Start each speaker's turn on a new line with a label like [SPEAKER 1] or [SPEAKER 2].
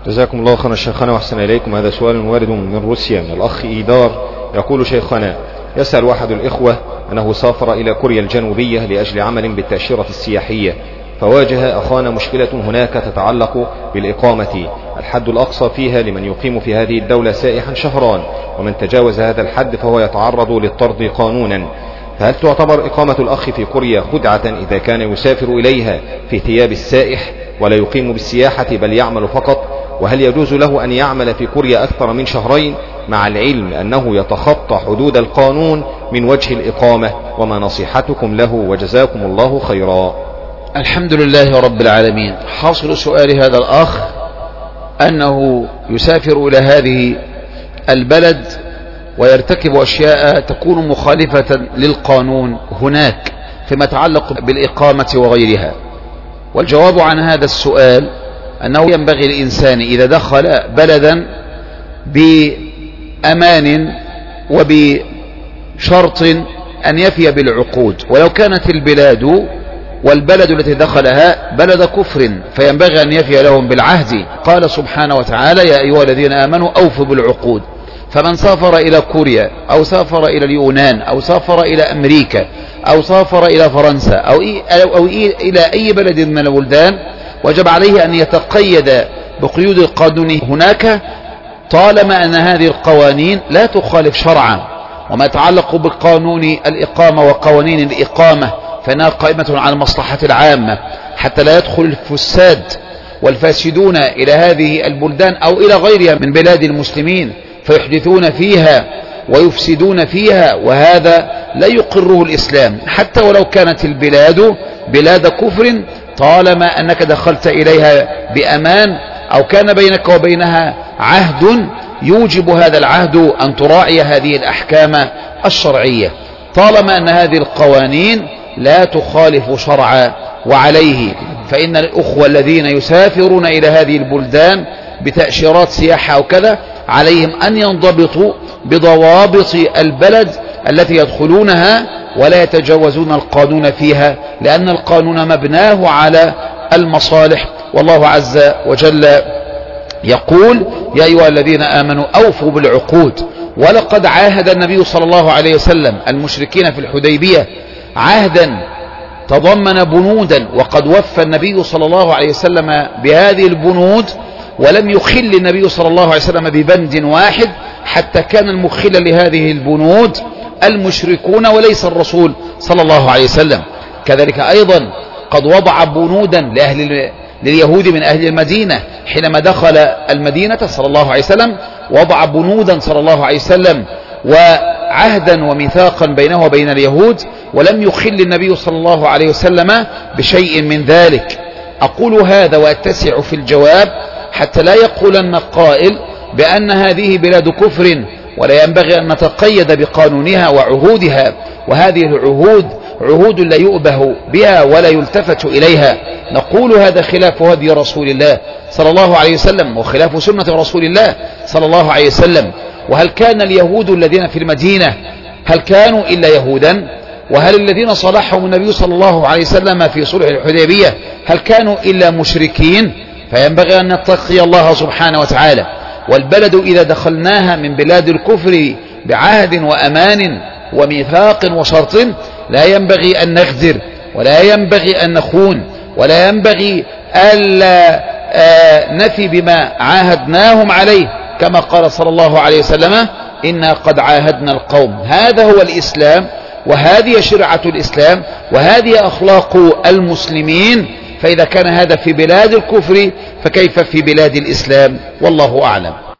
[SPEAKER 1] جزاكم الله خيرا شيخنا وأحسن إليكم. هذا سؤال وارد من روسيا من الأخ إيدار، يقول: شيخنا، يسأل أحد الإخوة أنه سافر إلى كوريا الجنوبية لأجل عمل بالتأشيرة السياحية، فواجه أخانا مشكلة هناك تتعلق بالإقامة. الحد الأقصى فيها لمن يقيم في هذه الدولة سائحا شهران، ومن تجاوز هذا الحد فهو يتعرض للطرد قانونا. فهل تعتبر إقامة الأخ في كوريا خدعة إذا كان يسافر إليها في ثياب السائح ولا يقيم بالسياحة بل يعمل فقط؟ وهل يجوز له أن يعمل في كوريا أكثر من شهرين مع العلم أنه يتخطى حدود القانون من وجه الإقامة؟ وما نصيحتكم له وجزاكم الله خيرا.
[SPEAKER 2] الحمد لله رب العالمين. حاصل سؤال هذا الأخ أنه يسافر إلى هذه البلد ويرتكب أشياء تكون مخالفة للقانون هناك فيما يتعلق بالإقامة وغيرها. والجواب عن هذا السؤال أنه ينبغي الإنسان إذا دخل بلدا بأمان وبشرط أن يفي بالعقود، ولو كانت البلاد والبلد التي دخلها بلد كفر فينبغي أن يفي لهم بالعهد. قال سبحانه وتعالى: يا أيها الذين آمنوا أوفوا بالعقود. فمن سافر إلى كوريا أو سافر إلى اليونان أو سافر إلى أمريكا أو سافر إلى فرنسا أو إلى أي بلد من البلدان وجب عليه أن يتقيد بقيود القانون هناك طالما أن هذه القوانين لا تخالف شرعا. وما يتعلق بقانون الإقامة وقوانين الإقامة فإنها قائمة على المصلحة العامة حتى لا يدخل الفساد والفاسدون إلى هذه البلدان أو إلى غيرها من بلاد المسلمين فيحدثون فيها ويفسدون فيها، وهذا لا يقره الإسلام حتى ولو كانت البلاد بلاد كفر طالما أنك دخلت إليها بأمان أو كان بينك وبينها عهد يوجب هذا العهد أن تراعي هذه الأحكام الشرعية طالما أن هذه القوانين لا تخالف شرعا. وعليه فإن الأخوة الذين يسافرون إلى هذه البلدان بتأشيرات سياحة أو كذا عليهم أن ينضبطوا بضوابط البلد التي يدخلونها ولا يتجاوزون القانون فيها، لأن القانون مبناه على المصالح. والله عز وجل يقول: يا أيها الذين آمنوا أوفوا بالعقود. ولقد عاهد النبي صلى الله عليه وسلم المشركين في الحديبية عهدا تضمن بنودا، وقد وفى النبي صلى الله عليه وسلم بهذه البنود ولم يخل النبي صلى الله عليه وسلم ببند واحد حتى كان المخل لهذه البنود المشركون وليس الرسول صلى الله عليه وسلم. كذلك أيضا قد وضع بنودا لليهود من أهل المدينة حينما دخل المدينة صلى الله عليه وسلم، وضع بنودا صلى الله عليه وسلم وعهدا وميثاقا بينه وبين اليهود، ولم يخل النبي صلى الله عليه وسلم بشيء من ذلك. أقول هذا وأتسع في الجواب حتى لا يقولن قائل بأن هذه بلاد كفر ولا ينبغي أن نتقيد بقانونها وعهودها، وهذه العهود عهود لا يؤبه بها ولا يلتفت إليها. نقول هذا خلاف هدي رسول الله صلى الله عليه وسلم وخلاف سنة رسول الله صلى الله عليه وسلم. وهل كان اليهود الذين في المدينة هل كانوا إلا يهودا؟ وهل الذين صالحهم النبي صلى الله عليه وسلم في صلح الحديبية هل كانوا إلا مشركين؟ فينبغي أن نتقي الله سبحانه وتعالى. والبلد إذا دخلناها من بلاد الكفر بعهد وأمان وميثاق وشرط لا ينبغي أن نغدر ولا ينبغي أن نخون ولا ينبغي ألا نفي بما عاهدناهم عليه، كما قال صلى الله عليه وسلم: إنا قد عاهدنا القوم. هذا هو الإسلام وهذه شرعة الإسلام وهذه أخلاق المسلمين. فإذا كان هذا في بلاد الكفر فكيف في بلاد الإسلام؟ والله أعلم.